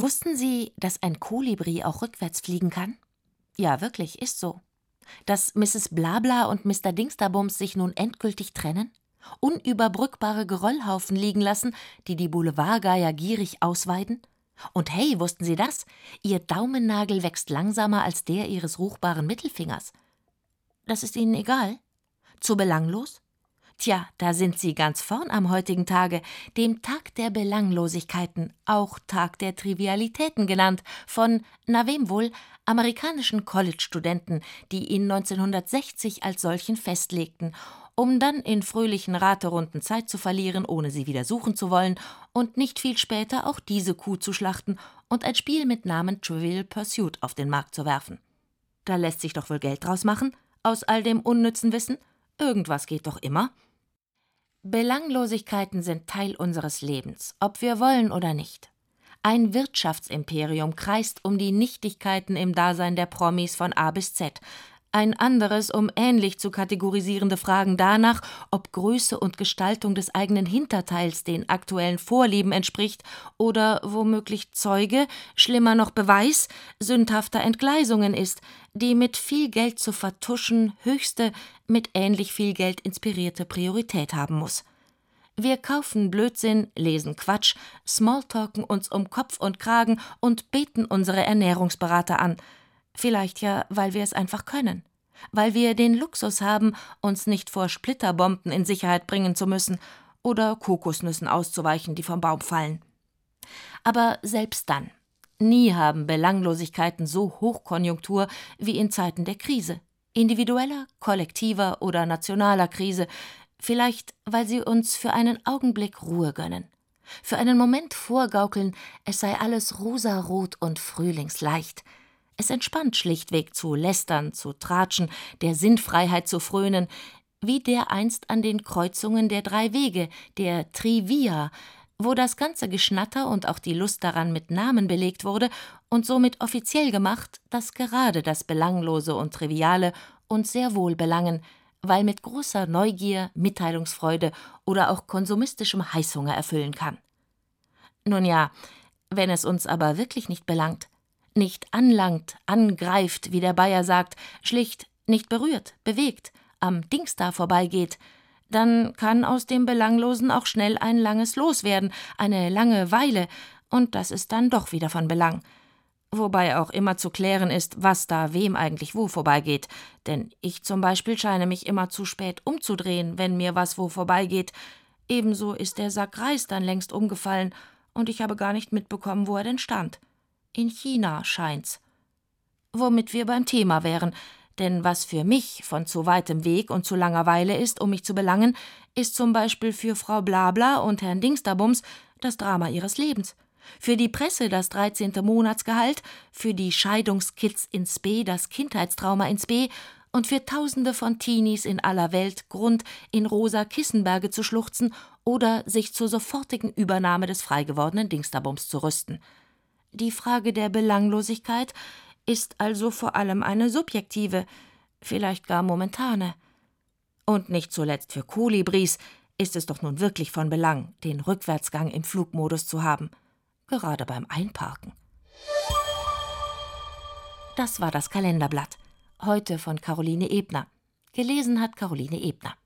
Wussten Sie, dass ein Kolibri auch rückwärts fliegen kann? Ja, wirklich, ist so. Dass Mrs. Blabla und Mr. Dingsterbums sich nun endgültig trennen? Unüberbrückbare Geröllhaufen liegen lassen, die die Boulevardgeier gierig ausweiden? Und hey, wussten Sie das? Ihr Daumennagel wächst langsamer als der Ihres ruchbaren Mittelfingers. Das ist Ihnen egal? Zu belanglos? Tja, da sind Sie ganz vorn am heutigen Tage, dem Tag der Belanglosigkeiten, auch Tag der Trivialitäten genannt, von, na wem wohl, amerikanischen College-Studenten, die ihn 1960 als solchen festlegten, um dann in fröhlichen Raterunden Zeit zu verlieren, ohne sie wieder suchen zu wollen, und nicht viel später auch diese Kuh zu schlachten und ein Spiel mit Namen Trivial Pursuit auf den Markt zu werfen. Da lässt sich doch wohl Geld draus machen, aus all dem unnützen Wissen? Irgendwas geht doch immer. Belanglosigkeiten sind Teil unseres Lebens, ob wir wollen oder nicht. Ein Wirtschaftsimperium kreist um die Nichtigkeiten im Dasein der Promis von A bis Z. Ein anderes um ähnlich zu kategorisierende Fragen danach, ob Größe und Gestaltung des eigenen Hinterteils den aktuellen Vorlieben entspricht oder womöglich Zeuge, schlimmer noch Beweis, sündhafter Entgleisungen ist, die mit viel Geld zu vertuschen höchste, mit ähnlich viel Geld inspirierte Priorität haben muss. Wir kaufen Blödsinn, lesen Quatsch, smalltalken uns um Kopf und Kragen und beten unsere Ernährungsberater an. Vielleicht ja, weil wir es einfach können. Weil wir den Luxus haben, uns nicht vor Splitterbomben in Sicherheit bringen zu müssen oder Kokosnüssen auszuweichen, die vom Baum fallen. Aber selbst dann, nie haben Belanglosigkeiten so Hochkonjunktur wie in Zeiten der Krise. Individueller, kollektiver oder nationaler Krise, vielleicht weil sie uns für einen Augenblick Ruhe gönnen. Für einen Moment vorgaukeln, es sei alles rosarot und frühlingsleicht. Es entspannt schlichtweg zu lästern, zu tratschen, der Sinnfreiheit zu frönen, wie dereinst an den Kreuzungen der 3 Wege, der Trivia, wo das ganze Geschnatter und auch die Lust daran mit Namen belegt wurde und somit offiziell gemacht, dass gerade das Belanglose und Triviale uns sehr wohl belangen, weil mit großer Neugier, Mitteilungsfreude oder auch konsumistischem Heißhunger erfüllen kann. Nun ja, wenn es uns aber wirklich nicht belangt, nicht anlangt, angreift, wie der Bayer sagt, schlicht nicht berührt, bewegt, am Dingsda vorbeigeht, dann kann aus dem Belanglosen auch schnell ein langes Los werden, eine lange Weile, und das ist dann doch wieder von Belang. Wobei auch immer zu klären ist, was da wem eigentlich wo vorbeigeht, denn ich zum Beispiel scheine mich immer zu spät umzudrehen, wenn mir was wo vorbeigeht. Ebenso ist der Sack Reis dann längst umgefallen, und ich habe gar nicht mitbekommen, wo er denn stand. In China scheint's. Womit wir beim Thema wären, denn was für mich von zu weitem Weg und zu langer Weile ist, um mich zu belangen, ist zum Beispiel für Frau Blabla und Herrn Dingsterbums das Drama ihres Lebens. Für die Presse das 13. Monatsgehalt, für die Scheidungskids ins B das Kindheitstrauma ins B und für Tausende von Teenies in aller Welt Grund, in rosa Kissenberge zu schluchzen oder sich zur sofortigen Übernahme des frei gewordenen Dingsterbums zu rüsten. Die Frage der Belanglosigkeit ist also vor allem eine subjektive, vielleicht gar momentane. Und nicht zuletzt für Kolibris ist es doch nun wirklich von Belang, den Rückwärtsgang im Flugmodus zu haben, gerade beim Einparken. Das war das Kalenderblatt, heute von Caroline Ebner. Gelesen hat Caroline Ebner.